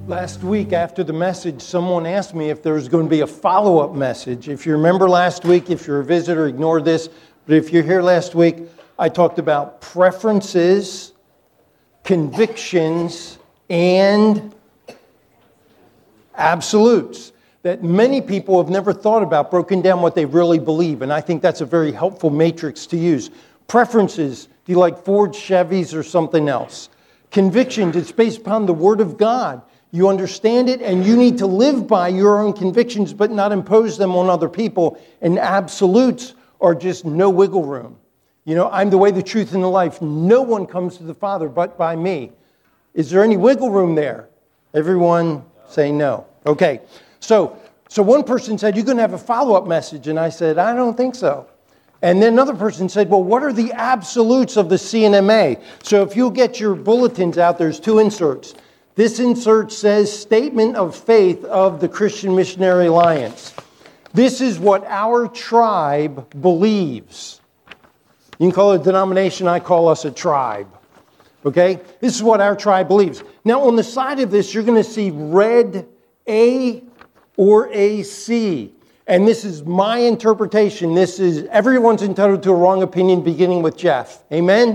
Last week after the message, someone asked me if there was going to be a follow-up message. If you remember last week, if you're a visitor, ignore this. But if you're here last week, I talked about preferences, convictions, and absolutes that many people have never thought about, broken down what they really believe. And I think that's a very helpful matrix to use. Preferences, do you like Ford, Chevys, or something else? Convictions, it's based upon the Word of God. You understand it, and you need to live by your own convictions, but not impose them on other people. And absolutes are just no wiggle room. You know, I'm the way, the truth, and the life. No one comes to the Father but by me. Is there any wiggle room there? Everyone say no. Okay, so one person said, you're going to have a follow-up message. And I said, I don't think so. And then another person said, well, what are the absolutes of the CNMA? So if you'll get your bulletins out, there's two inserts. This insert says Statement of Faith of the Christian Missionary Alliance. This is what our tribe believes. You can call it a denomination, I call us a tribe. Okay? This is what our tribe believes. Now on the side of this, you're going to see red A or AC. And this is my interpretation. This is, everyone's entitled to a wrong opinion beginning with Jeff. Amen?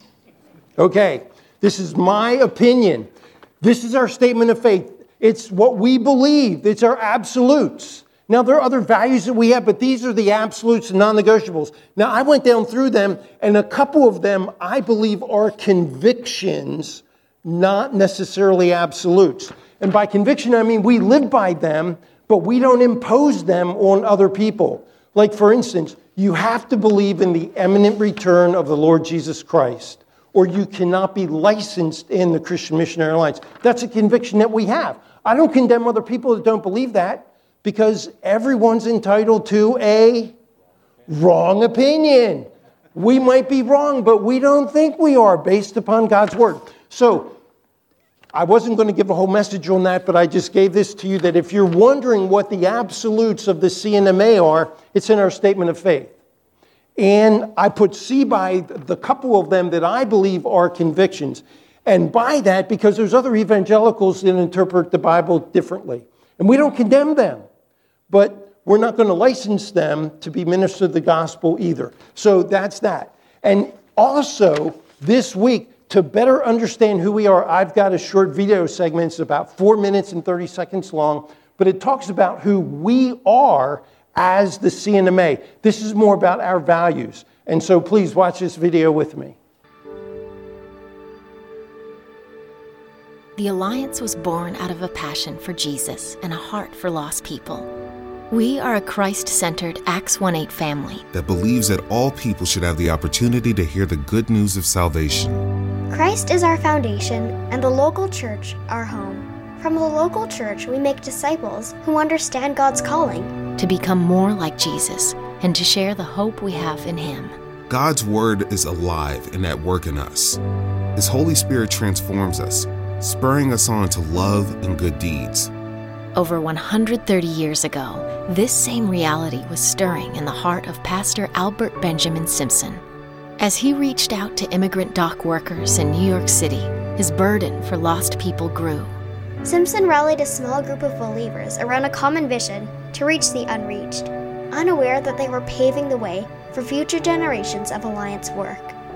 Okay. This is my opinion. This is our statement of faith. It's what we believe. It's our absolutes. Now, there are other values that we have, but these are the absolutes and non-negotiables. Now, I went down through them, and a couple of them I believe are convictions, not necessarily absolutes. And by conviction, I mean we live by them, but we don't impose them on other people. Like, for instance, you have to believe in the imminent return of the Lord Jesus Christ, or you cannot be licensed in the Christian Missionary Alliance. That's a conviction that we have. I don't condemn other people that don't believe that, because everyone's entitled to a wrong opinion. We might be wrong, but we don't think we are based upon God's Word. So, I wasn't going to give a whole message on that, but I just gave this to you that if you're wondering what the absolutes of the CNMA are, it's in our statement of faith. And I put C by the couple of them that I believe are convictions. And by that, because there's other evangelicals that interpret the Bible differently. And we don't condemn them. But we're not going to license them to be ministers of the gospel either. So that's that. And also, this week, to better understand who we are, I've got a short video segment. It's about 4 minutes and 30 seconds long. But it talks about who we are as the CNMA. This is more about our values. And so please watch this video with me. The Alliance was born out of a passion for Jesus and a heart for lost people. We are a Christ-centered Acts 1:8 family that believes that all people should have the opportunity to hear the good news of salvation. Christ is our foundation and the local church our home. From the local church, we make disciples who understand God's calling to become more like Jesus and to share the hope we have in Him. God's Word is alive and at work in us. His Holy Spirit transforms us, spurring us on to love and good deeds. Over 130 years ago, this same reality was stirring in the heart of Pastor Albert Benjamin Simpson. As he reached out to immigrant dock workers in New York City, his burden for lost people grew. Simpson rallied a small group of believers around a common vision to reach the unreached, unaware that they were paving the way for future generations of Alliance work.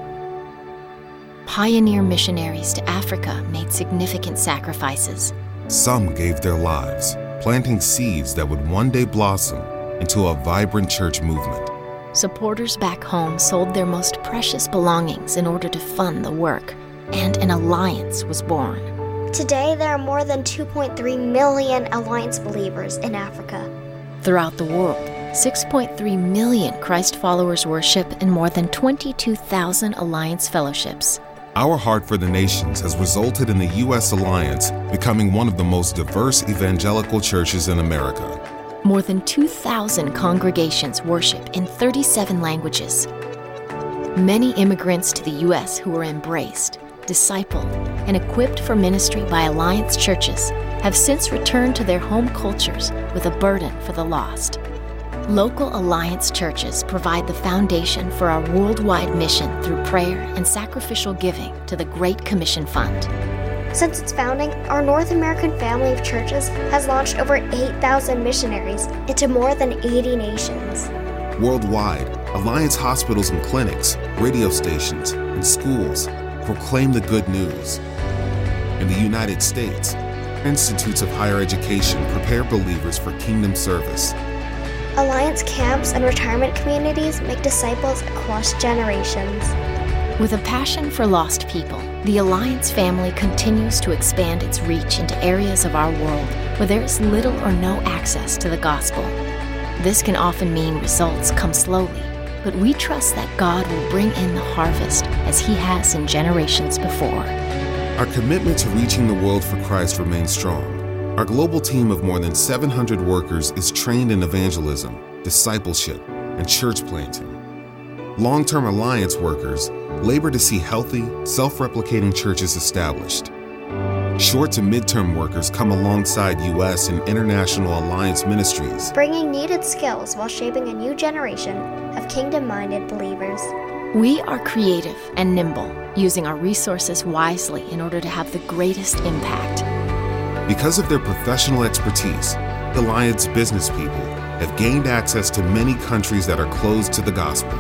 Pioneer missionaries to Africa made significant sacrifices. Some gave their lives, planting seeds that would one day blossom into a vibrant church movement. Supporters back home sold their most precious belongings in order to fund the work, and an alliance was born. Today, there are more than 2.3 million Alliance believers in Africa. Throughout the world, 6.3 million Christ followers worship in more than 22,000 Alliance fellowships. Our heart for the nations has resulted in the U.S. Alliance becoming one of the most diverse evangelical churches in America. More than 2,000 congregations worship in 37 languages. Many immigrants to the U.S. who were embraced, discipled, and equipped for ministry by Alliance churches have since returned to their home cultures with a burden for the lost. Local Alliance churches provide the foundation for our worldwide mission through prayer and sacrificial giving to the Great Commission Fund. Since its founding, our North American family of churches has launched over 8,000 missionaries into more than 80 nations. Worldwide, Alliance hospitals and clinics, radio stations, and schools proclaim the good news. In the United States, institutes of higher education prepare believers for kingdom service. Alliance camps and retirement communities make disciples across generations. With a passion for lost people, the Alliance family continues to expand its reach into areas of our world where there is little or no access to the gospel. This can often mean results come slowly, but we trust that God will bring in the harvest as He has in generations before. Our commitment to reaching the world for Christ remains strong. Our global team of more than 700 workers is trained in evangelism, discipleship, and church planting. Long-term Alliance workers labor to see healthy, self-replicating churches established. Short to mid-term workers come alongside U.S. and international Alliance ministries, bringing needed skills while shaping a new generation of kingdom-minded believers. We are creative and nimble, using our resources wisely in order to have the greatest impact. Because of their professional expertise, the Alliance business people have gained access to many countries that are closed to the gospel.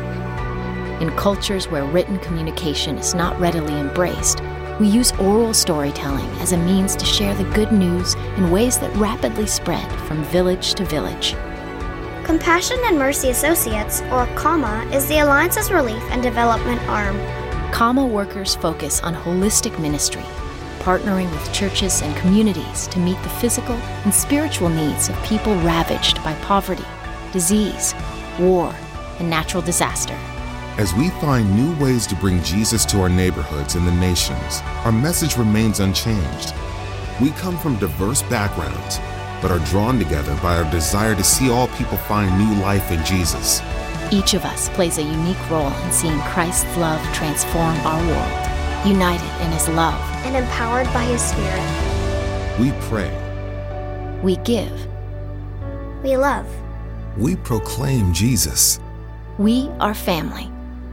In cultures where written communication is not readily embraced, we use oral storytelling as a means to share the good news in ways that rapidly spread from village to village. Compassion and Mercy Associates, or CAMA, is the Alliance's relief and development arm. CAMA workers focus on holistic ministry, partnering with churches and communities to meet the physical and spiritual needs of people ravaged by poverty, disease, war, and natural disaster. As we find new ways to bring Jesus to our neighborhoods and the nations, our message remains unchanged. We come from diverse backgrounds, but are drawn together by our desire to see all people find new life in Jesus. Each of us plays a unique role in seeing Christ's love transform our world, united in His love and empowered by His Spirit. We pray. We give. We love. We proclaim Jesus. We are family.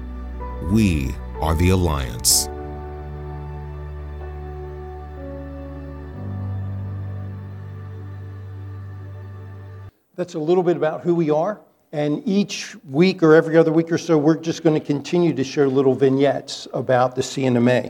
We are the Alliance. That's a little bit about who we are. And each week or every other week or so, we're just going to continue to share little vignettes about the CNMA.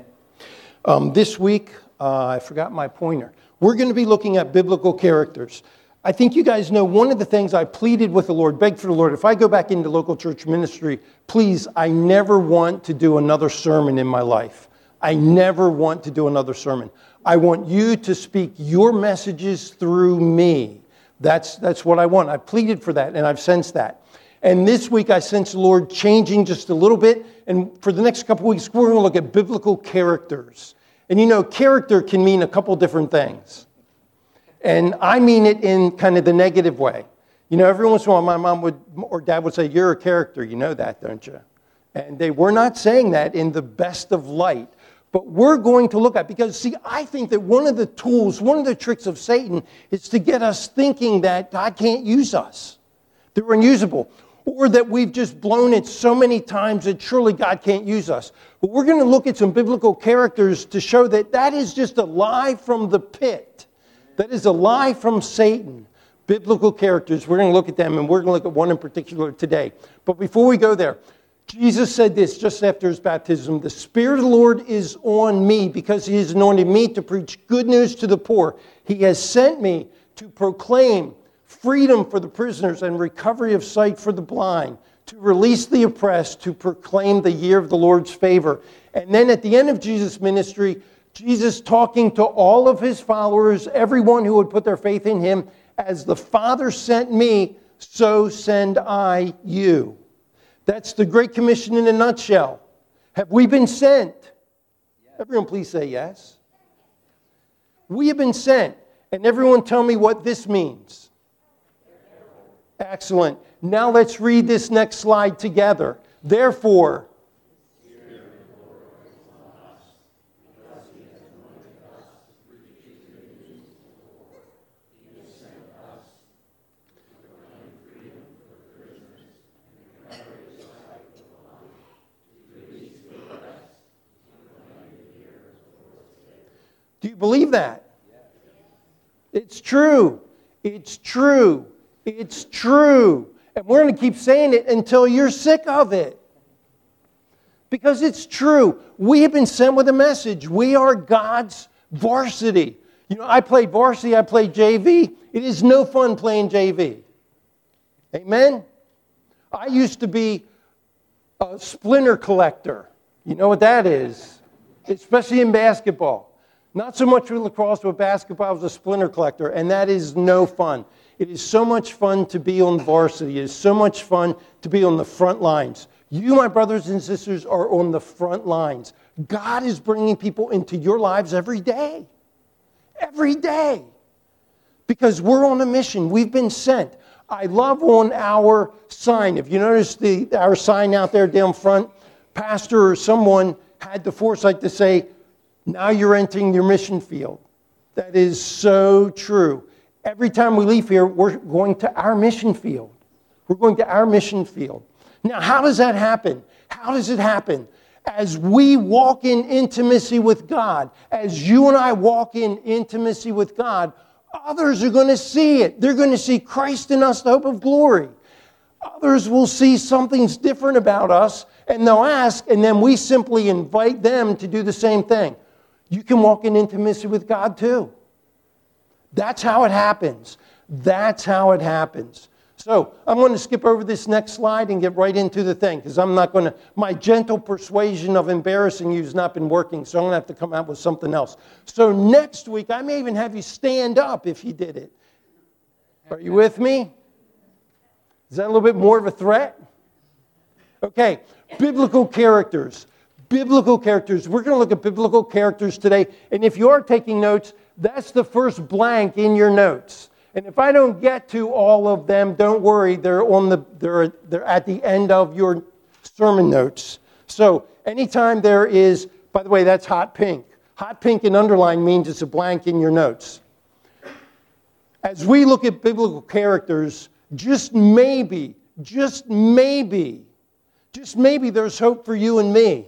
This week, I forgot my pointer. We're going to be looking at biblical characters. I think you guys know one of the things I pleaded with the Lord, begged for the Lord, if I go back into local church ministry, please, I never want to do another sermon in my life. I never want to do another sermon. I want you to speak your messages through me. That's what I want. I pleaded for that, and I've sensed that. And this week, I sense the Lord changing just a little bit. And for the next couple weeks, we're going to look at biblical characters. And you know, character can mean a couple different things. And I mean it in kind of the negative way. You know, every once in a while, my mom would or dad would say, "You're a character." You know that, don't you? And they were not saying that in the best of light. But we're going to look at, because, see, I think that one of the tools, one of the tricks of Satan is to get us thinking that God can't use us, that we're unusable, or that we've just blown it so many times that surely God can't use us. But we're going to look at some biblical characters to show that that is just a lie from the pit. That is a lie from Satan. Biblical characters, we're going to look at them, and we're going to look at one in particular today. But before we go there, Jesus said this just after His baptism: "The Spirit of the Lord is on me because He has anointed me to preach good news to the poor. He has sent me to proclaim freedom for the prisoners and recovery of sight for the blind, to release the oppressed, to proclaim the year of the Lord's favor." And then at the end of Jesus' ministry, Jesus talking to all of His followers, everyone who would put their faith in Him, "As the Father sent me, so send I you." That's the Great Commission in a nutshell. Have we been sent? Everyone please say yes. We have been sent. And everyone tell me what this means. Excellent. Now let's read this next slide together. Therefore, Do you believe that? It's true. It's true. It's true. And we're going to keep saying it until you're sick of it. Because it's true. We have been sent with a message. We are God's varsity. You know, I played varsity, I played JV. It is no fun playing JV. Amen? I used to be a splinter collector. You know what that is? Especially in basketball. Not so much with lacrosse, but basketball, I was a splinter collector, and that is no fun. It is so much fun to be on varsity. It is so much fun to be on the front lines. You, my brothers and sisters, are on the front lines. God is bringing people into your lives every day. Every day. Because we're on a mission. We've been sent. I love on our sign. If you notice our sign out there down front, pastor or someone had the foresight to say, now you're entering your mission field. That is so true. Every time we leave here, we're going to our mission field. We're going to our mission field. Now, how does that happen? How does it happen? As we walk in intimacy with God, as you and I walk in intimacy with God, others are going to see it. They're going to see Christ in us, the hope of glory. Others will see something's different about us, and they'll ask, and then we simply invite them to do the same thing. You can walk in intimacy with God too. That's how it happens. That's how it happens. So I'm going to skip over this next slide and get right into the thing, because I'm not going to, my gentle persuasion of embarrassing you has not been working, so I'm going to have to come out with something else. So next week, I may even have you stand up if you did it. Are you with me? Is that a little bit more of a threat? Okay, biblical characters. Biblical characters. We're going to look at biblical characters today, and if you are taking notes, that's the first blank in your notes. And if I don't get to all of them, don't worry, they're at the end of your sermon notes. So anytime there is, by the way, that's hot pink. Hot pink and underline means it's a blank in your notes. As we look at biblical characters, just maybe there's hope for you and me.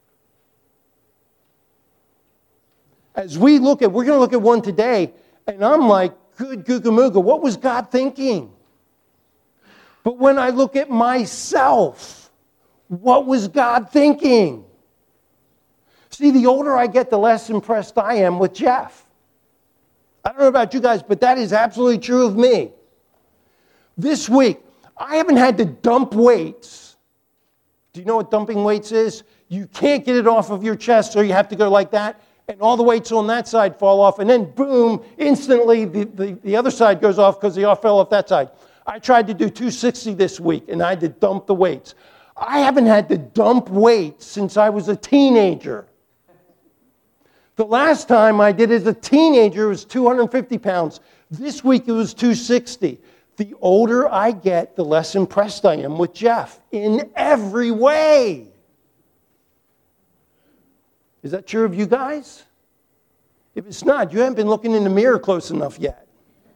As we're going to look at one today, and I'm like, good Googa what was God thinking? But when I look at myself, what was God thinking? See, the older I get, the less impressed I am with Jeff. I don't know about you guys, but that is absolutely true of me. This week, I haven't had to dump weights. Do you know what dumping weights is? You can't get it off of your chest, so you have to go like that. And all the weights on that side fall off, and then boom, instantly the other side goes off because they all fell off that side. I tried to do 260 this week, and I had to dump the weights. I haven't had to dump weights since I was a teenager. The last time I did it as a teenager was 250 pounds. This week it was 260. The older I get, the less impressed I am with Jeff in every way. Is that true of you guys? If it's not, you haven't been looking in the mirror close enough yet.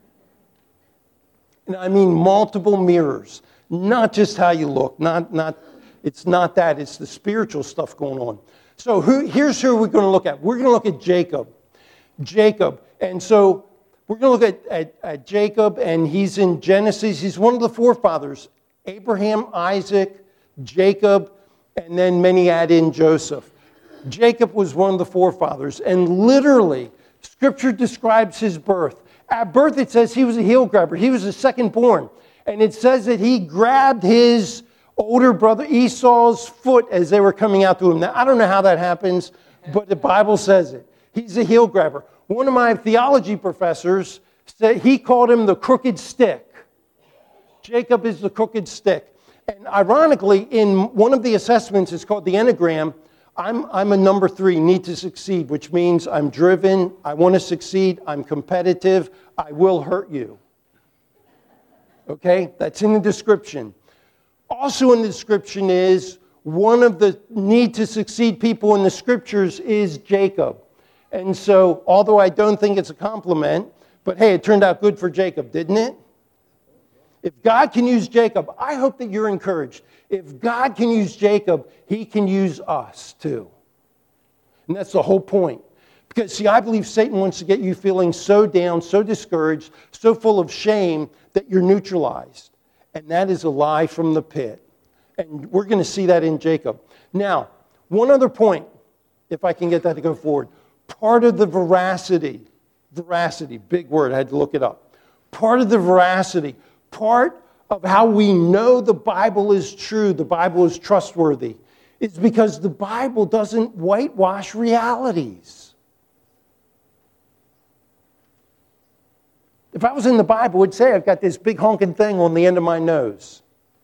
And I mean multiple mirrors, not just how you look. It's not that. It's the spiritual stuff going on. So here's who we're going to look at. We're going to look at Jacob. And so we're going to look at Jacob, and he's in Genesis. He's one of the forefathers. Abraham, Isaac, Jacob, and then many add in Joseph. Jacob was one of the forefathers, and literally, Scripture describes his birth. At birth, it says he was a heel grabber. He was the second born, and it says that he grabbed his older brother Esau's foot as they were coming out to him. Now, I don't know how that happens, but the Bible says it. He's a heel grabber. One of my theology professors said he called him the crooked stick. Jacob is the crooked stick. And ironically, in one of the assessments, it's called the Enneagram, I'm a number 3, need to succeed, which means I'm driven, I want to succeed, I'm competitive, I will hurt you. Okay? That's in the description. Also in the description is one of the need to succeed people in the Scriptures is Jacob. And so, although I don't think it's a compliment, but hey, it turned out good for Jacob, didn't it? If God can use Jacob, I hope that you're encouraged. If God can use Jacob, he can use us too. And that's the whole point. Because, see, I believe Satan wants to get you feeling so down, so discouraged, so full of shame that you're neutralized. And that is a lie from the pit. And we're going to see that in Jacob. Now, one other point, if I can get that to go forward. Part of the veracity, big word, I had to look it up. Part of the veracity, part of how we know the Bible is true, the Bible is trustworthy, is because the Bible doesn't whitewash realities. If I was in the Bible, it would say I've got this big honking thing on the end of my nose.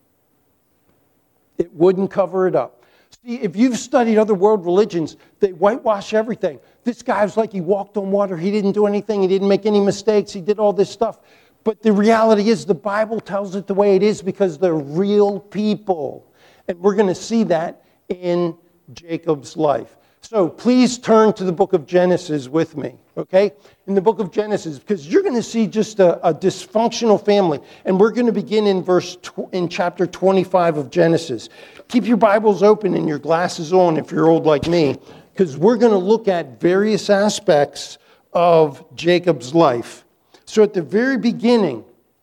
It wouldn't cover it up. See, if you've studied other world religions, they whitewash everything. This guy was like he walked on water. He didn't do anything. He didn't make any mistakes. He did all this stuff. But the reality is the Bible tells it the way it is because they're real people. And we're going to see that in Jacob's life. So please turn to the book of Genesis with me, okay? In the book of Genesis, because you're going to see just a dysfunctional family. And we're going to begin in chapter 25 of Genesis. Keep your Bibles open and your glasses on if you're old like me, because we're going to look at various aspects of Jacob's life. So at the very beginning,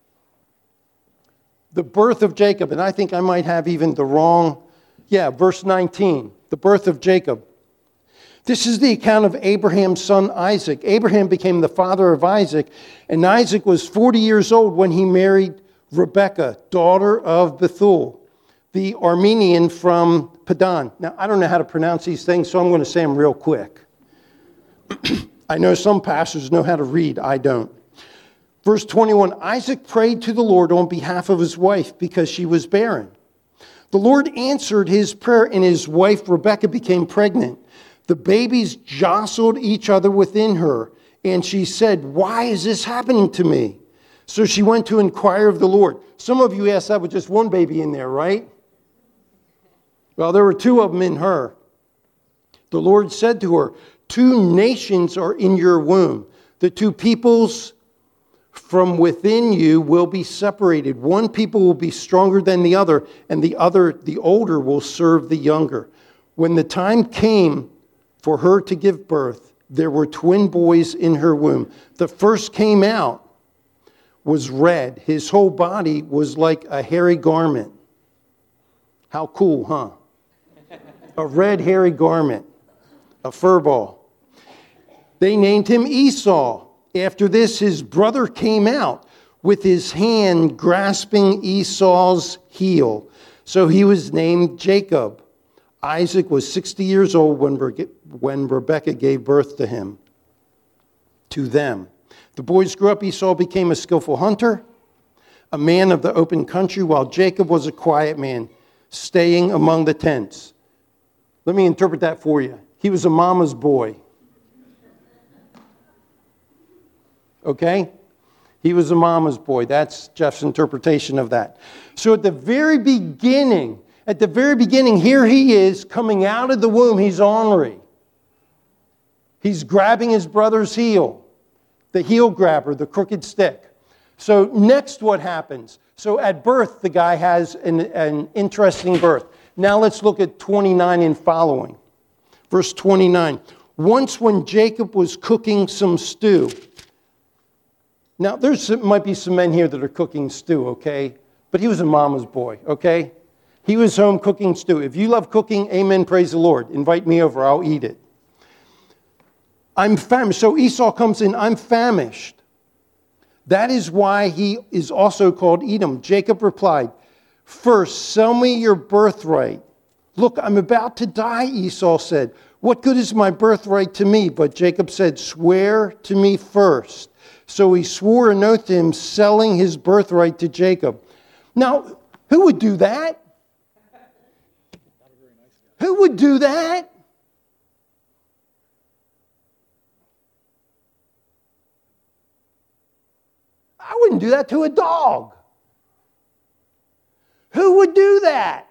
the birth of Jacob, and I think I might have even the wrong, verse 19, the birth of Jacob. This is the account of Abraham's son Isaac. Abraham became the father of Isaac, and Isaac was 40 years old when he married Rebekah, daughter of Bethuel, the Aramean from Padan. Now, I don't know how to pronounce these things, so I'm going to say them real quick. I know some pastors know how to read. I don't. Verse 21, Isaac prayed to the Lord on behalf of his wife because she was barren. The Lord answered his prayer, and his wife Rebekah became pregnant. The babies jostled each other within her, and she said, "Why is this happening to me?" So she went to inquire of the Lord. Some of you asked that with just one baby in there, right? Well, there were two of them in her. The Lord said to her, "Two nations are in your womb. The two peoples from within you will be separated. One people will be stronger than the other, and the older, will serve the younger." When the time came for her to give birth, there were twin boys in her womb. The first came out, was red. His whole body was like a hairy garment. How cool, huh? A red hairy garment, a fur ball. They named him Esau. After this, his brother came out with his hand grasping Esau's heel. So he was named Jacob. Isaac was 60 years old when Rebekah gave birth to them. The boys grew up. Esau became a skillful hunter, a man of the open country, while Jacob was a quiet man, staying among the tents. Let me interpret that for you. He was a mama's boy. Okay? He was a mama's boy. That's Jeff's interpretation of that. So at the very beginning, here he is coming out of the womb. He's ornery. He's grabbing his brother's heel, the heel grabber, the crooked stick. So next what happens? So at birth, the guy has an interesting birth. Now let's look at 29 and following. Verse 29. Once when Jacob was cooking some stew. Now might be some men here that are cooking stew, okay? But he was a mama's boy, okay? He was home cooking stew. If you love cooking, amen, praise the Lord. Invite me over, I'll eat it. I'm famished. So Esau comes in, I'm famished. That is why he is also called Edom. Jacob replied, "First, sell me your birthright." "Look, I'm about to die," Esau said. "What good is my birthright to me?" But Jacob said, "Swear to me first." So he swore an oath to him, selling his birthright to Jacob. Now, who would do that? Who would do that? I wouldn't do that to a dog. Who would do that?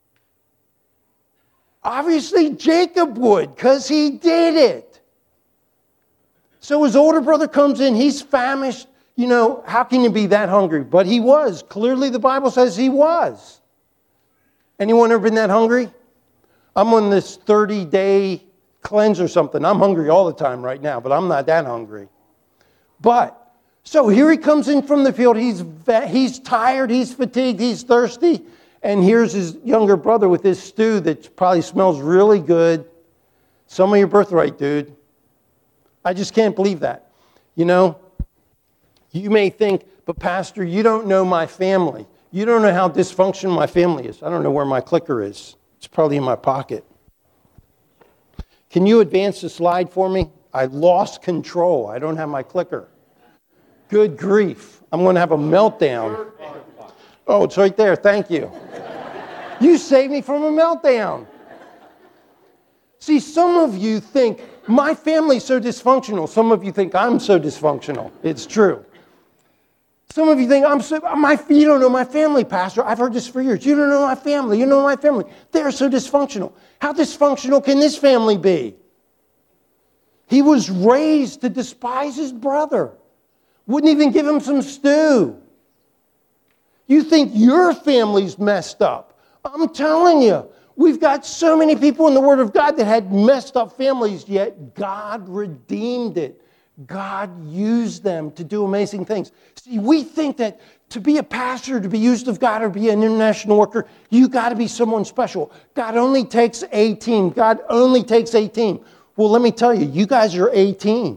Obviously, Jacob would, because he did it. So his older brother comes in, he's famished. You know, how can you be that hungry? But he was. Clearly, the Bible says he was. Anyone ever been that hungry? I'm on this 30-day cleanse or something. I'm hungry all the time right now, but I'm not that hungry. But, so here he comes in from the field. He's tired, he's fatigued, he's thirsty. And here's his younger brother with his stew that probably smells really good. Some of your birthright, dude. I just can't believe that. You know, you may think, but Pastor, you don't know my family. You don't know how dysfunctional my family is. I don't know where my clicker is. It's probably in my pocket. Can you advance the slide for me? I lost control. I don't have my clicker. Good grief. I'm going to have a meltdown. Oh, it's right there. Thank you. You saved me from a meltdown. See, some of you think, my family's so dysfunctional. Some of you think I'm so dysfunctional. It's true. Some of you think, you don't know my family, Pastor. I've heard this for years. You don't know my family. You know my family. They're so dysfunctional. How dysfunctional can this family be? He was raised to despise his brother. Wouldn't even give him some stew. You think your family's messed up. I'm telling you, we've got so many people in the Word of God that had messed up families, yet God redeemed it. God used them to do amazing things. See, we think that to be a pastor, to be used of God, or be an international worker, you got to be someone special. God only takes a team. God only takes a team. Well, let me tell you, you guys are a team.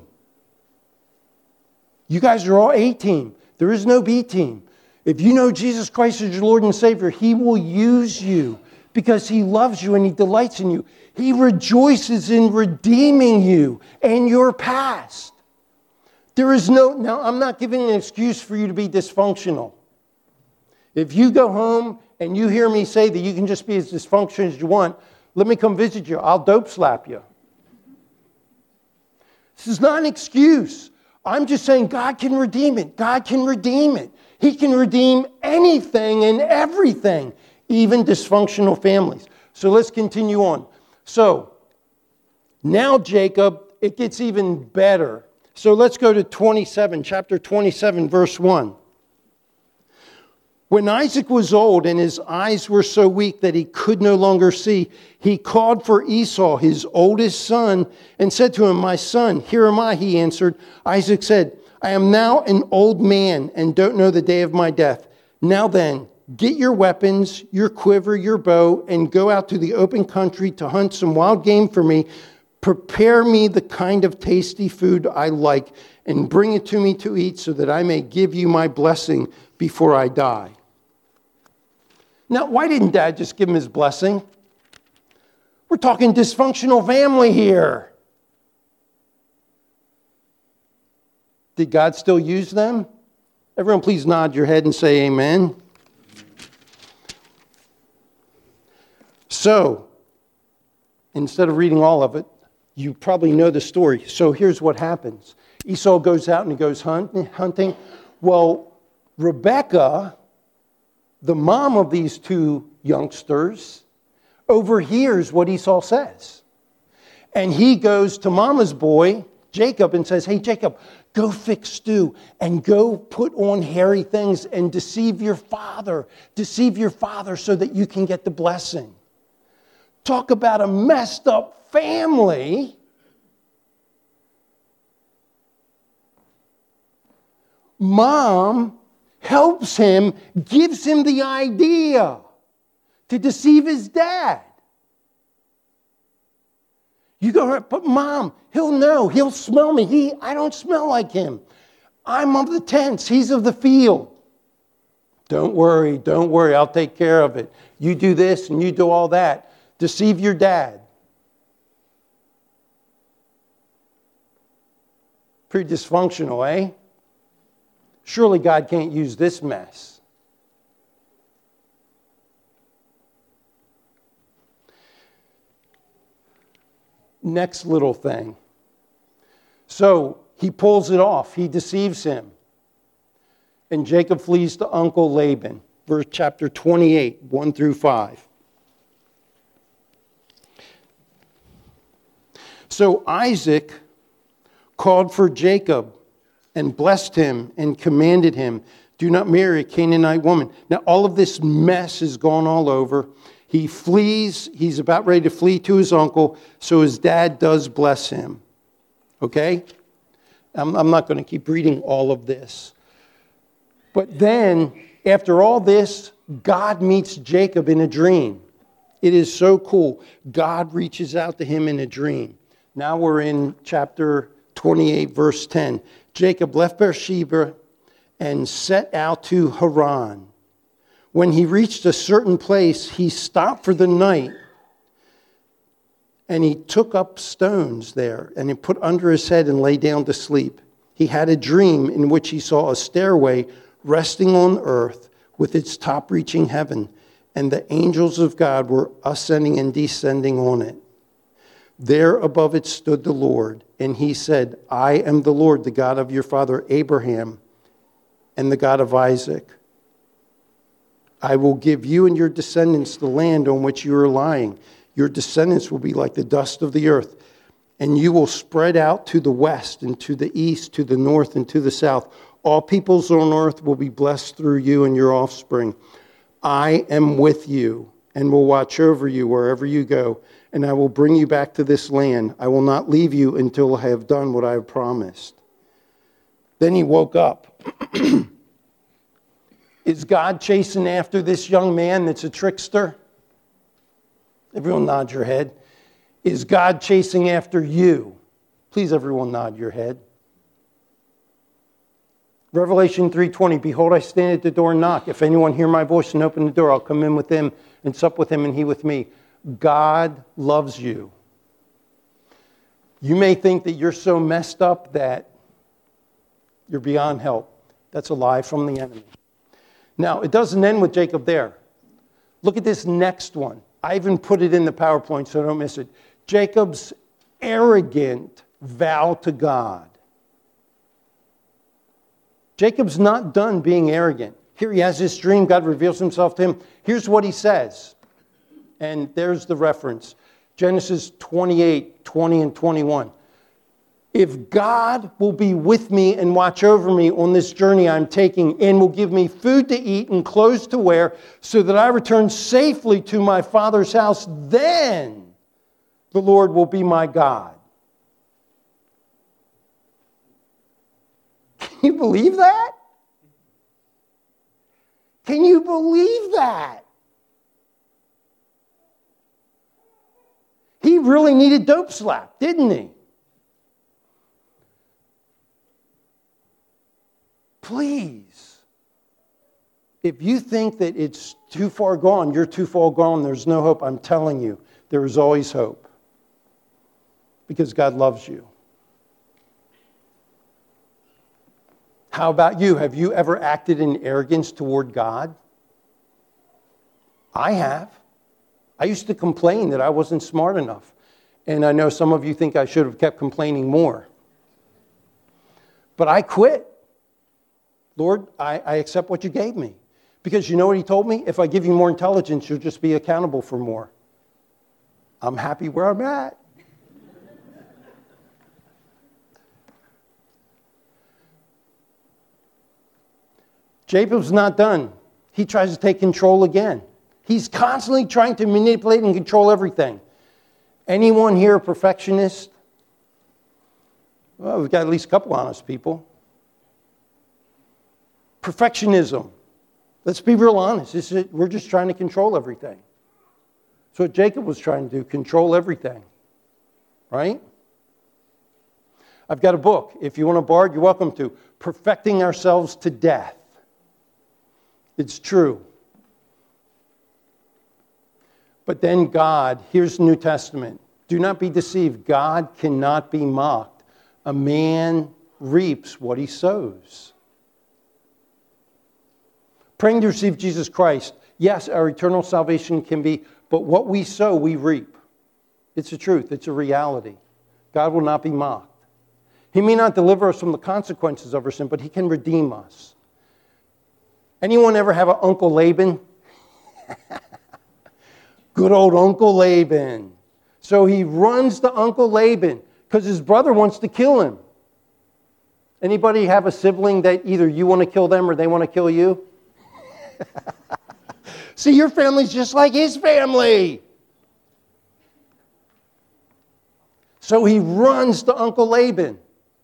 You guys are all a team. There is no B team. If you know Jesus Christ as your Lord and Savior, He will use you because He loves you and He delights in you. He rejoices in redeeming you and your past. Now I'm not giving an excuse for you to be dysfunctional. If you go home and you hear me say that you can just be as dysfunctional as you want, let me come visit you. I'll dope slap you. This is not an excuse. I'm just saying God can redeem it. God can redeem it. He can redeem anything and everything, even dysfunctional families. So let's continue on. So now Jacob, it gets even better. So let's go to chapter 27, verse 1. When Isaac was old and his eyes were so weak that he could no longer see, he called for Esau, his oldest son, and said to him, "My son, here am I," he answered. Isaac said, "I am now an old man and don't know the day of my death. Now then, get your weapons, your quiver, your bow, and go out to the open country to hunt some wild game for me. Prepare me the kind of tasty food I like and bring it to me to eat so that I may give you my blessing before I die." Now, why didn't Dad just give him his blessing? We're talking dysfunctional family here. Did God still use them? Everyone please nod your head and say amen. So, instead of reading all of it, you probably know the story. So here's what happens. Esau goes out and he goes hunting. Well, Rebekah, the mom of these two youngsters, overhears what Esau says. And he goes to mama's boy, Jacob, and says, "Hey, Jacob, go fix stew and go put on hairy things and deceive your father so that you can get the blessing." Talk about a messed up family. Mom helps him, gives him the idea to deceive his dad. You go, "But Mom, he'll know, he'll smell me. I don't smell like him. I'm of the tents, he's of the field." Don't worry, I'll take care of it. You do this and you do all that. Deceive your dad. Pretty dysfunctional, eh? Surely God can't use this mess. Next little thing. So he pulls it off. He deceives him. And Jacob flees to Uncle Laban. Verse chapter 28, 1 through 5. So Isaac called for Jacob and blessed him and commanded him, "Do not marry a Canaanite woman." Now all of this mess has gone all over. He flees. He's about ready to flee to his uncle, so his dad does bless him. Okay? I'm not going to keep reading all of this. But then, after all this, God meets Jacob in a dream. It is so cool. God reaches out to him in a dream. Now we're in chapter 28, verse 10. Jacob left Beersheba and set out to Haran. When he reached a certain place, he stopped for the night. And he took up stones there and he put under his head and lay down to sleep. He had a dream in which he saw a stairway resting on earth with its top reaching heaven, and the angels of God were ascending and descending on it. There above it stood the Lord, and he said, I am the Lord, the God of your father Abraham, and the God of Isaac. I will give you and your descendants the land on which you are lying. Your descendants will be like the dust of the earth, and you will spread out to the west and to the east, to the north and to the south. All peoples on earth will be blessed through you and your offspring. I am with you and will watch over you wherever you go, and I will bring you back to this land. I will not leave you until I have done what I have promised. Then he woke up. Is God chasing after this young man that's a trickster? Everyone nod your head. Is God chasing after you? Please, everyone nod your head. Revelation 3:20, behold, I stand at the door and knock. If anyone hear my voice and open the door, I'll come in with him and sup with him and he with me. God loves you. You may think that you're so messed up that you're beyond help. That's a lie from the enemy. Now, it doesn't end with Jacob there. Look at this next one. I even put it in the PowerPoint so don't miss it. Jacob's arrogant vow to God. Jacob's not done being arrogant. Here he has this dream. God reveals himself to him. Here's what he says. And there's the reference. Genesis 28, 20 and 21. If God will be with me and watch over me on this journey I'm taking and will give me food to eat and clothes to wear so that I return safely to my father's house, then the Lord will be my God. Can you believe that? Can you believe that? He really needed dope slap, didn't he? Please, if you think that it's too far gone, you're too far gone, there's no hope, I'm telling you, there is always hope. Because God loves you. How about you? Have you ever acted in arrogance toward God? I have. I used to complain that I wasn't smart enough. And I know some of you think I should have kept complaining more. But I quit. Lord, I accept what you gave me. Because you know what he told me? If I give you more intelligence, you'll just be accountable for more. I'm happy where I'm at. Jacob's not done. He tries to take control again. He's constantly trying to manipulate and control everything. Anyone here a perfectionist? Well, we've got at least a couple honest people. Perfectionism. Let's be real honest. We're just trying to control everything. That's what Jacob was trying to do, control everything. Right? I've got a book. If you want to borrow it, you're welcome to. Perfecting Ourselves to Death. It's true. But then God, here's the New Testament. Do not be deceived. God cannot be mocked. A man reaps what he sows. Praying to receive Jesus Christ. Yes, our eternal salvation can be, but what we sow, we reap. It's the truth. It's a reality. God will not be mocked. He may not deliver us from the consequences of our sin, but he can redeem us. Anyone ever have an Uncle Laban? Good old Uncle Laban. So he runs to Uncle Laban because his brother wants to kill him. Anybody have a sibling that either you want to kill them or they want to kill you? See, your family's just like his family. So he runs to Uncle Laban.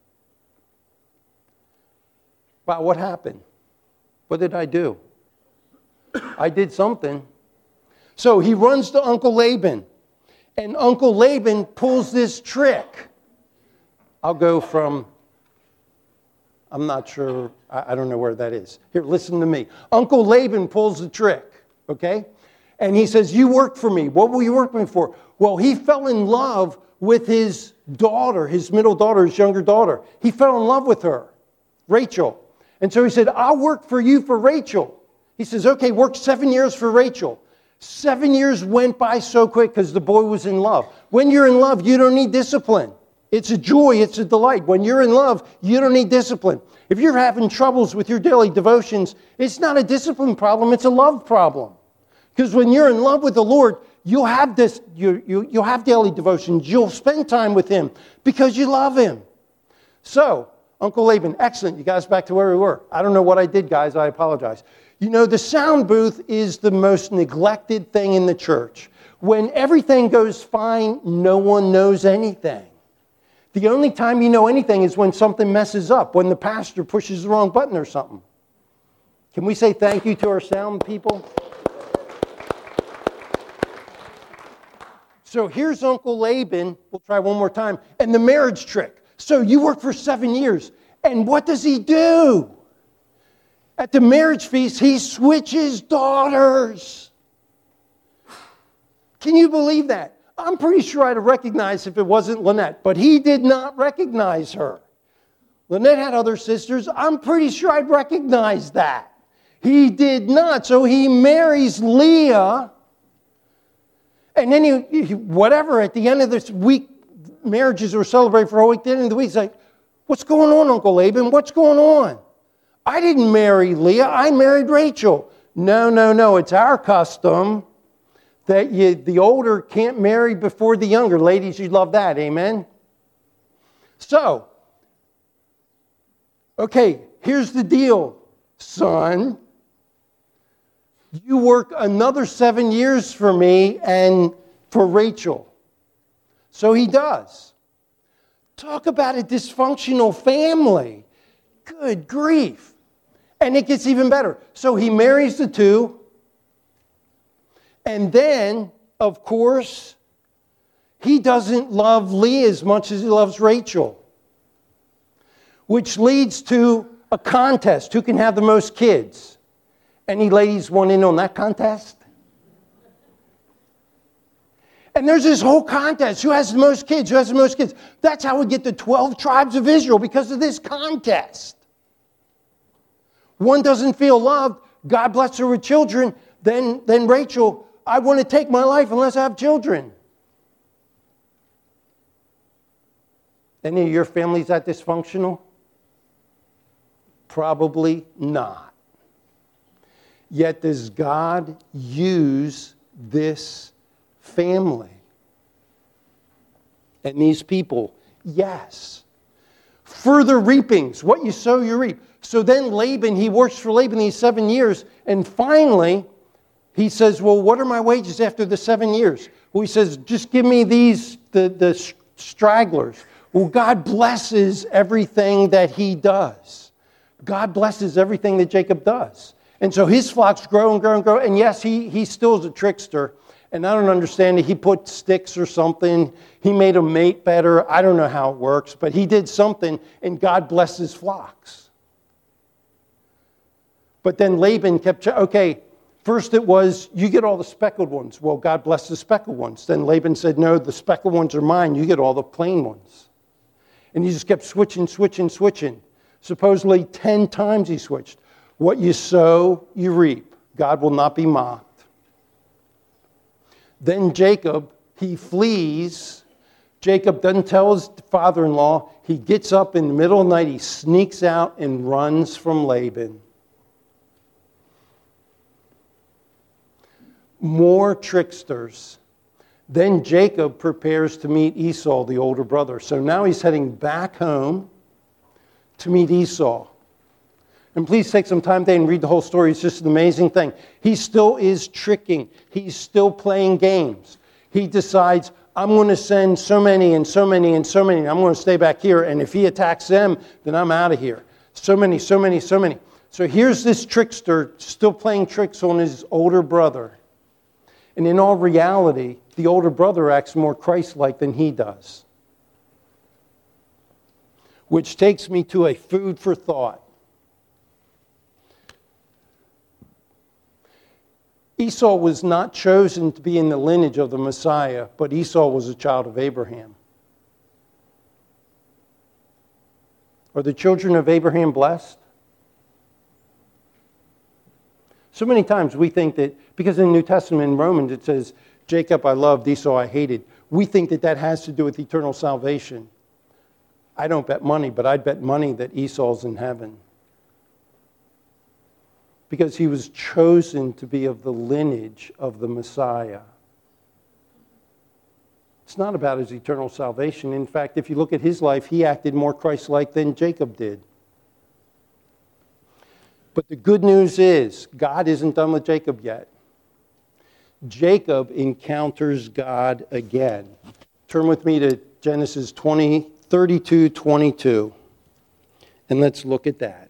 Wow, what happened? What did I do? I did something. So he runs to Uncle Laban. And Uncle Laban pulls this trick. I'll go from, I'm not sure, I don't know where that is. Here, listen to me. Uncle Laban pulls the trick, okay? And he says, you work for me. What will you work for me for? Well, he fell in love with his daughter, his middle daughter, his younger daughter. He fell in love with her, Rachel. And so he said, I'll work for you for Rachel. He says, okay, work 7 years for Rachel. 7 years went by so quick because the boy was in love. When you're in love, you don't need discipline. It's a joy, it's a delight. When you're in love, you don't need discipline. If you're having troubles with your daily devotions, it's not a discipline problem, it's a love problem. Because when you're in love with the Lord, you'll have this, you'll have daily devotions. You'll spend time with Him because you love Him. So, Uncle Laban, excellent. You guys back to where we were. I don't know what I did, guys. I apologize. You know, the sound booth is the most neglected thing in the church. When everything goes fine, no one knows anything. The only time you know anything is when something messes up, when the pastor pushes the wrong button or something. Can we say thank you to our sound people? So here's Uncle Laban. We'll try one more time. And the marriage trick. So you work for 7 years. And what does he do? At the marriage feast, he switches daughters. Can you believe that? I'm pretty sure I'd have recognized if it wasn't Lynette, but he did not recognize her. Lynette had other sisters. I'm pretty sure I'd recognize that. He did not. So he marries Leah. And then whatever, at the end of this week, marriages were celebrated for a whole week. At the end of the week, he's like, what's going on, Uncle Laban? What's going on? I didn't marry Leah. I married Rachel. No. It's our custom that the older can't marry before the younger. Ladies, you love that. Amen? So, okay, here's the deal, son. You work another 7 years for me and for Rachel. So he does. Talk about a dysfunctional family. Good grief. And it gets even better. So he marries the two. And then, of course, he doesn't love Leah as much as he loves Rachel. Which leads to a contest. Who can have the most kids? Any ladies want in on that contest? And there's this whole contest. Who has the most kids? Who has the most kids? That's how we get the 12 tribes of Israel, because of this contest. One doesn't feel loved. God bless her with children. Then Rachel, I want to take my life unless I have children. Any of your families that dysfunctional? Probably not. Yet does God use this family and these people? Yes. Further reapings. What you sow, you reap. So then Laban, he works for Laban these 7 years, and finally he says, well, what are my wages after the 7 years? Well, he says, just give me these, the stragglers. Well, God blesses everything that he does. God blesses everything that Jacob does. And so his flocks grow and grow and grow. And yes, he still is a trickster. And I don't understand it. He put sticks or something. He made a mate better. I don't know how it works. But he did something, and God blessed his flocks. But then Laban kept, okay, first it was, you get all the speckled ones. Well, God blessed the speckled ones. Then Laban said, no, the speckled ones are mine. You get all the plain ones. And he just kept switching. Supposedly 10 times he switched. What you sow, you reap. God will not be mocked. Then Jacob, he flees. Jacob doesn't tell his father-in-law. He gets up in the middle of the night. He sneaks out and runs from Laban. More tricksters. Then Jacob prepares to meet Esau, the older brother. So now he's heading back home to meet Esau. And please take some time today and read the whole story. It's just an amazing thing. He still is tricking. He's still playing games. He decides, I'm going to send so many and so many and so many. I'm going to stay back here. And if he attacks them, then I'm out of here. So many, so many, so many. So here's this trickster still playing tricks on his older brother. And in all reality, the older brother acts more Christ-like than he does. Which takes me to a food for thought. Esau was not chosen to be in the lineage of the Messiah, but Esau was a child of Abraham. Are the children of Abraham blessed? So many times we think that, because in the New Testament in Romans it says, Jacob I loved, Esau I hated. We think that that has to do with eternal salvation. I don't bet money, but I'd bet money that Esau's in heaven. Because he was chosen to be of the lineage of the Messiah. It's not about his eternal salvation. In fact, if you look at his life, he acted more Christ-like than Jacob did. But the good news is, God isn't done with Jacob yet. Jacob encounters God again. Turn with me to Genesis 32:22, and let's look at that.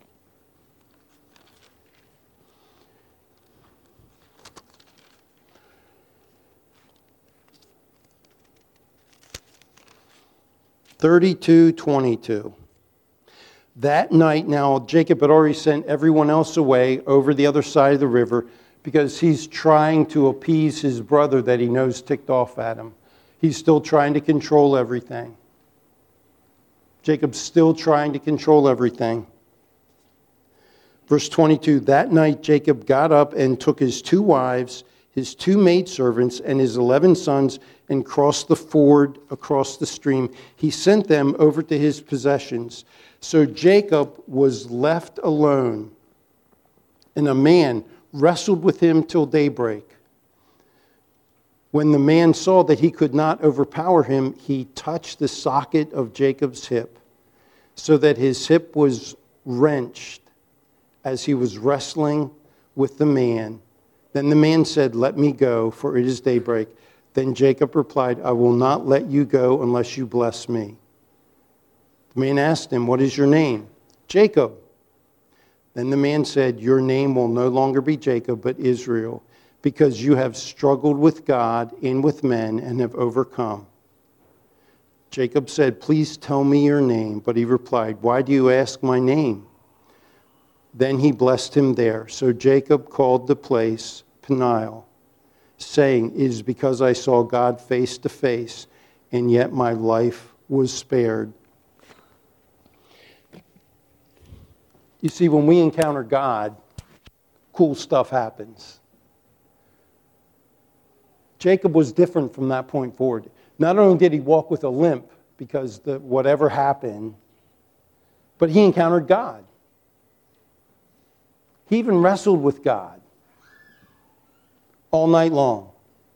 That night, now Jacob had already sent everyone else away over the other side of the river because he's trying to appease his brother that he knows ticked off at him. He's still trying to control everything. Jacob's still trying to control everything. Verse 22, that night Jacob got up and took his 2 wives, his 2 maidservants, and his 11 sons, and crossed the ford across the stream. He sent them over to his possessions. So Jacob was left alone, and a man wrestled with him till daybreak. When the man saw that he could not overpower him, he touched the socket of Jacob's hip, so that his hip was wrenched as he was wrestling with the man. Then the man said, let me go, for it is daybreak. Then Jacob replied, I will not let you go unless you bless me. The man asked him, what is your name? Jacob. Then the man said, your name will no longer be Jacob, but Israel, because you have struggled with God and with men and have overcome. Jacob said, please tell me your name. But he replied, why do you ask my name? Then he blessed him there. So Jacob called the place Peniel, saying, it is because I saw God face to face, and yet my life was spared. You see, when we encounter God, cool stuff happens. Jacob was different from that point forward. Not only did he walk with a limp because whatever happened, but he encountered God. He even wrestled with God all night long.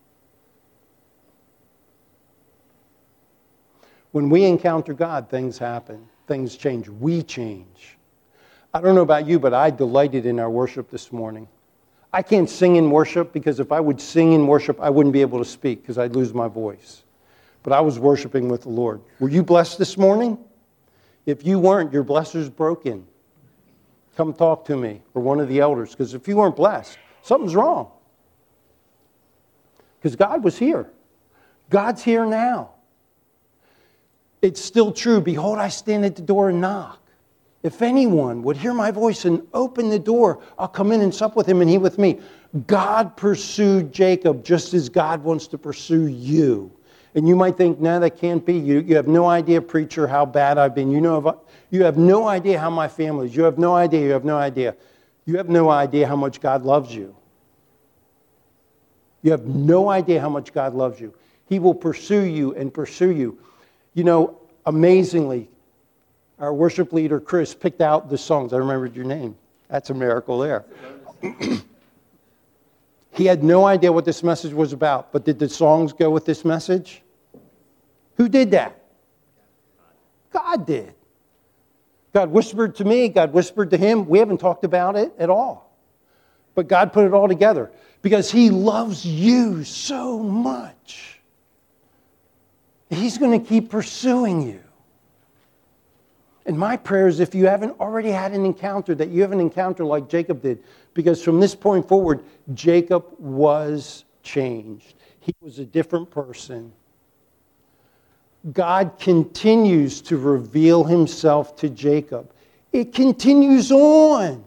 When we encounter God, things happen. Things change. We change. I don't know about you, but I delighted in our worship this morning. I can't sing in worship because if I would sing in worship, I wouldn't be able to speak because I'd lose my voice. But I was worshiping with the Lord. Were you blessed this morning? If you weren't, your blesser's broken. Come talk to me or one of the elders, because if you weren't blessed, something's wrong. Because God was here. God's here now. It's still true. Behold, I stand at the door and knock. If anyone would hear my voice and open the door, I'll come in and sup with him and he with me. God pursued Jacob just as God wants to pursue you. And you might think, no, that can't be. You have no idea, preacher, how bad I've been. You have no idea how my family is. You have no idea. You have no idea. You have no idea how much God loves you. You have no idea how much God loves you. He will pursue you and pursue you. You know, amazingly, our worship leader, Chris, picked out the songs. I remembered your name. That's a miracle there. He had no idea what this message was about, but did the songs go with this message? Who did that? God did. God whispered to me, God whispered to him. We haven't talked about it at all. But God put it all together because he loves you so much. He's going to keep pursuing you. And my prayer is if you haven't already had an encounter, that you have an encounter like Jacob did. Because from this point forward, Jacob was changed. He was a different person. God continues to reveal himself to Jacob. It continues on.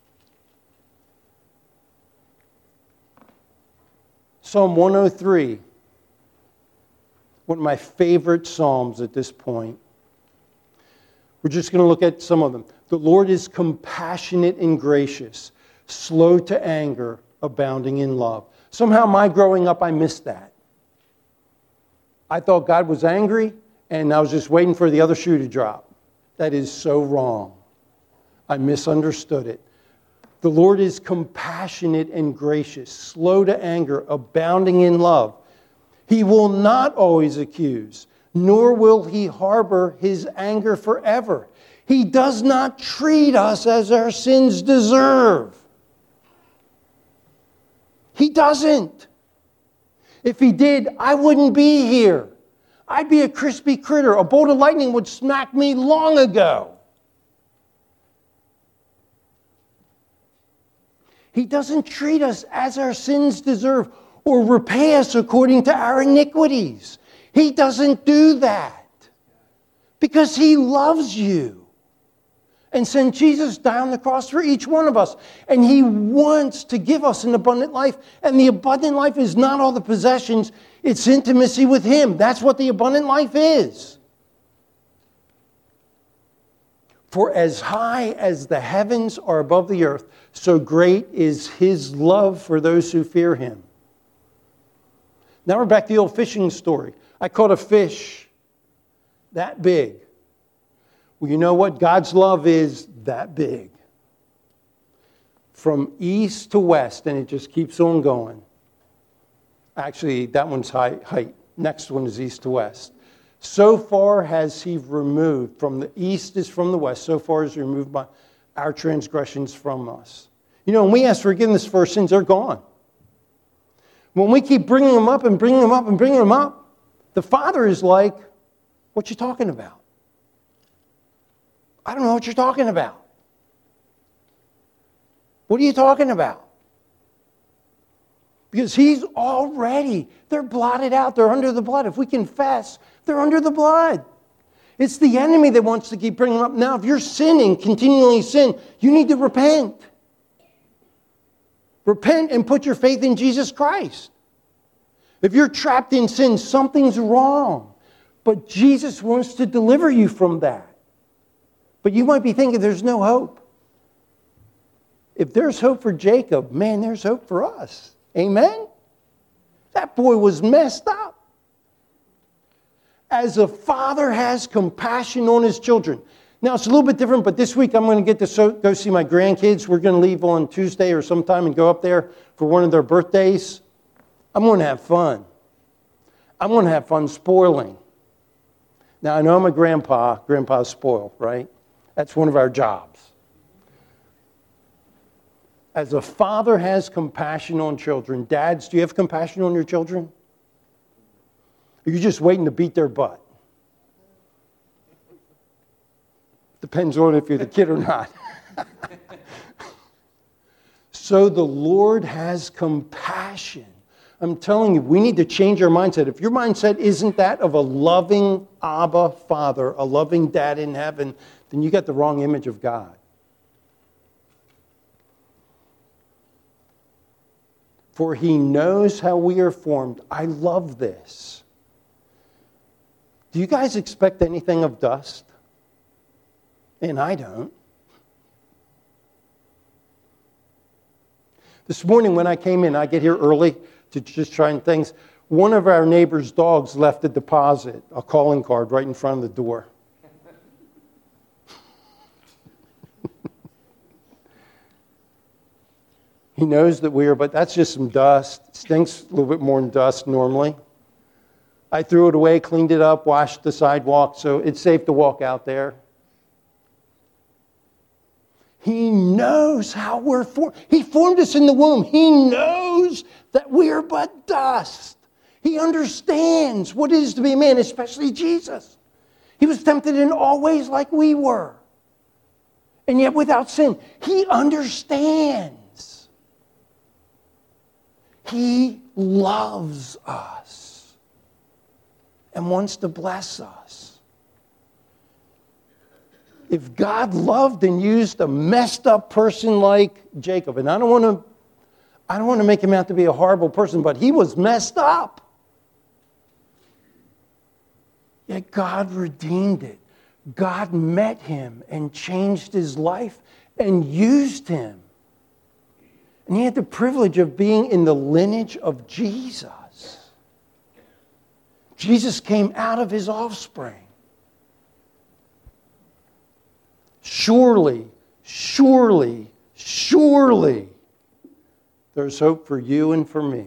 Psalm 103, one of my favorite psalms at this point. We're just going to look at some of them. The Lord is compassionate and gracious, slow to anger, abounding in love. Somehow my growing up, I missed that. I thought God was angry, and I was just waiting for the other shoe to drop. That is so wrong. I misunderstood it. The Lord is compassionate and gracious, slow to anger, abounding in love. He will not always accuse, nor will he harbor his anger forever. He does not treat us as our sins deserve. He doesn't. If he did, I wouldn't be here. I'd be a crispy critter. A bolt of lightning would smack me long ago. He doesn't treat us as our sins deserve or repay us according to our iniquities. He doesn't do that because he loves you and sent Jesus down the cross for each one of us. And he wants to give us an abundant life. And the abundant life is not all the possessions. It's intimacy with him. That's what the abundant life is. For as high as the heavens are above the earth, so great is his love for those who fear him. Now we're back to the old fishing story. I caught a fish that big. Well, you know what? God's love is that big. From east to west, and it just keeps on going. Actually, that one's height. Next one is east to west. So far has he removed, from the east is from the west, so far has he removed our transgressions from us. You know, when we ask forgiveness for our sins, they're gone. When we keep bringing them up and bringing them up and bringing them up, the Father is like, what you talking about? I don't know what you're talking about. What are you talking about? Because he's already, they're blotted out. They're under the blood. If we confess, they're under the blood. It's the enemy that wants to keep bringing them up. Now, if you're sinning, continually sin, you need to repent. Repent and put your faith in Jesus Christ. If you're trapped in sin, something's wrong. But Jesus wants to deliver you from that. But you might be thinking there's no hope. If there's hope for Jacob, man, there's hope for us. Amen? That boy was messed up. As a father has compassion on his children. Now, it's a little bit different, but this week I'm going to get to go see my grandkids. We're going to leave on Tuesday or sometime and go up there for one of their birthdays. I'm going to have fun. I'm going to have fun spoiling. Now, I know I'm a grandpa. Grandpa's spoiled, right? That's one of our jobs. As a father has compassion on children, dads, do you have compassion on your children? Or are you just waiting to beat their butt? Depends on if you're the kid or not. So the Lord has compassion. I'm telling you, we need to change our mindset. If your mindset isn't that of a loving Abba Father, a loving dad in heaven, then you got the wrong image of God. For he knows how we are formed. I love this. Do you guys expect anything of dust? And I don't. This morning when I came in, I get here early to just try things. One of our neighbor's dogs left a deposit, a calling card right in front of the door. He knows that we are, but that's just some dust. It stinks a little bit more than dust normally. I threw it away, cleaned it up, washed the sidewalk, so it's safe to walk out there. He knows how we're formed. He formed us in the womb. He knows that we are but dust. He understands what it is to be a man, especially Jesus. He was tempted in all ways like we were. And yet without sin, he understands. He loves us and wants to bless us. If God loved and used a messed up person like Jacob, and I don't want to make him out to be a horrible person, but he was messed up. Yet God redeemed it. God met him and changed his life and used him. And he had the privilege of being in the lineage of Jesus. Jesus came out of his offspring. Surely, surely, surely, there's hope for you and for me.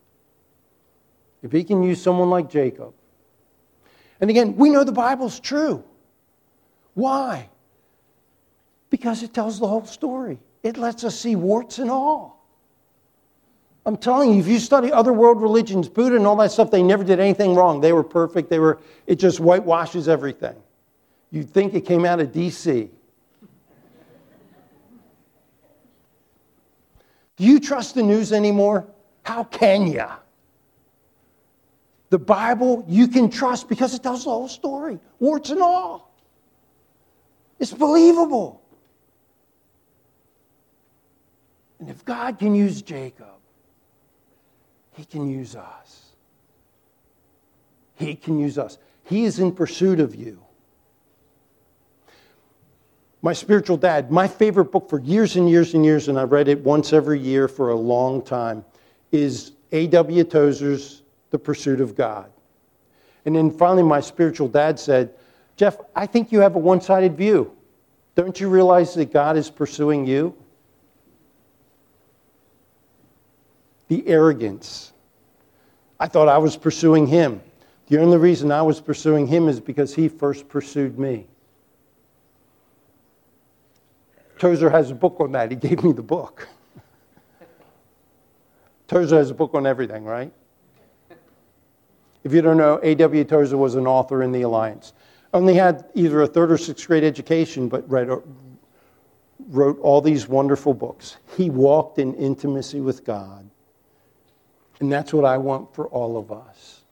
If he can use someone like Jacob. And again, we know the Bible's true. Why? Because it tells the whole story. It lets us see warts and all. I'm telling you, if you study other world religions, Buddha and all that stuff, they never did anything wrong. They were perfect. It just whitewashes everything. You'd think it came out of D.C. Do you trust the news anymore? How can you? The Bible you can trust because it tells the whole story, warts and all. It's believable. And if God can use Jacob, he can use us. He can use us. He is in pursuit of you. My spiritual dad, my favorite book for years and years and years, and I've read it once every year for a long time, is A.W. Tozer's The Pursuit of God. And then finally my spiritual dad said, Jeff, I think you have a one-sided view. Don't you realize that God is pursuing you? The arrogance. I thought I was pursuing him. The only reason I was pursuing him is because he first pursued me. Tozer has a book on that. He gave me the book. Tozer has a book on everything, right? If you don't know, A.W. Tozer was an author in the Alliance. Only had either a 3rd or 6th grade education, but wrote all these wonderful books. He walked in intimacy with God. And that's what I want for all of us.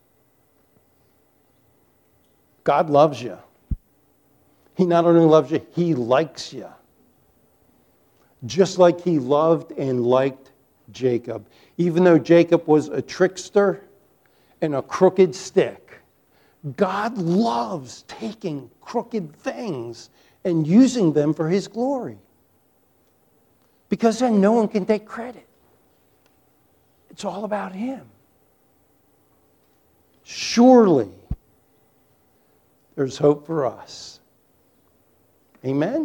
God loves you. He not only loves you, he likes you. Just like he loved and liked Jacob. Even though Jacob was a trickster and a crooked stick, God loves taking crooked things and using them for his glory. Because then no one can take credit. It's all about him. Surely, there's hope for us. Amen?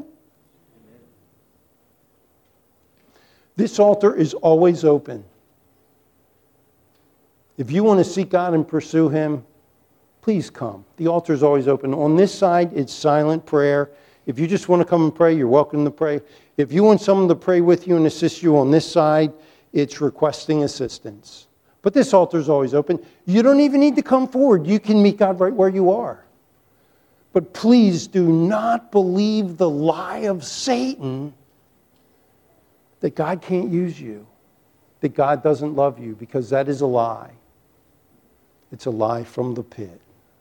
This altar is always open. If you want to seek God and pursue him, please come. The altar is always open. On this side, it's silent prayer. If you just want to come and pray, you're welcome to pray. If you want someone to pray with you and assist you on this side, it's requesting assistance. But this altar is always open. You don't even need to come forward. You can meet God right where you are. But please do not believe the lie of Satan that God can't use you, that God doesn't love you, because that is a lie. It's a lie from the pit.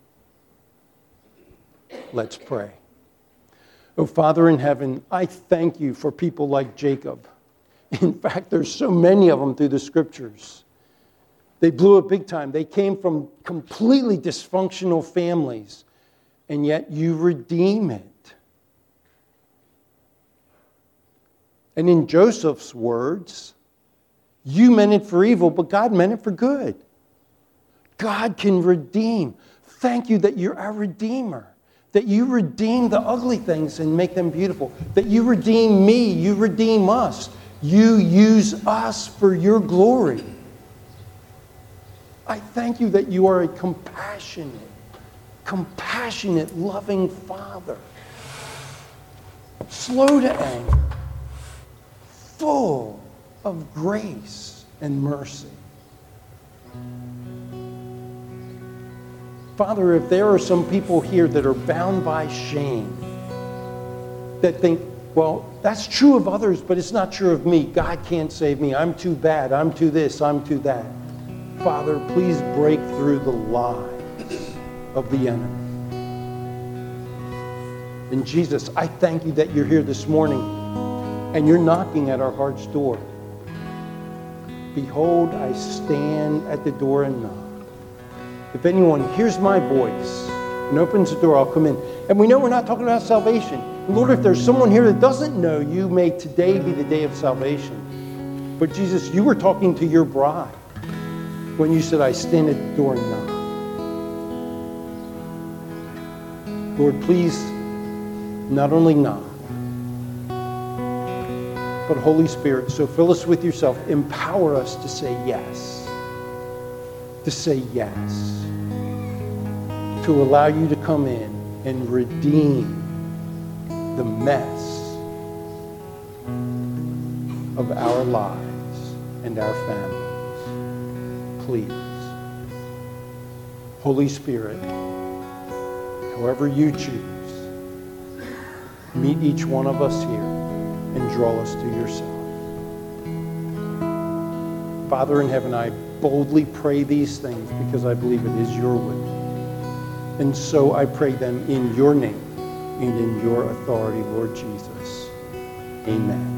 Let's pray. Oh, Father in heaven, I thank you for people like Jacob. In fact, there's so many of them through the scriptures. They blew it big time. They came from completely dysfunctional families, and yet you redeem it. And in Joseph's words, you meant it for evil, but God meant it for good. God can redeem. Thank you that you're our Redeemer. That you redeem the ugly things and make them beautiful. That you redeem me. You redeem us. You use us for your glory. I thank you that you are a compassionate, loving Father. Slow to anger, full of grace and mercy. Father, if there are some people here that are bound by shame, that think, well, that's true of others, but it's not true of me. God can't save me. I'm too bad. I'm too this. I'm too that. Father, please break through the lies of the enemy. And Jesus, I thank you that you're here this morning and you're knocking at our heart's door. Behold, I stand at the door and knock. If anyone hears my voice and opens the door, I'll come in. And we know we're not talking about salvation. And Lord, if there's someone here that doesn't know you, may today be the day of salvation. But Jesus, you were talking to your bride when you said, I stand at the door and knock. Lord, please not only knock, but Holy Spirit, so fill us with yourself. Empower us to say yes. To say yes. To allow you to come in and redeem the mess of our lives and our families. Please. Holy Spirit, however you choose, meet each one of us here and draw us to yourself. Father in heaven, I boldly pray these things because I believe it is your will. And so I pray them in your name and in your authority, Lord Jesus. Amen.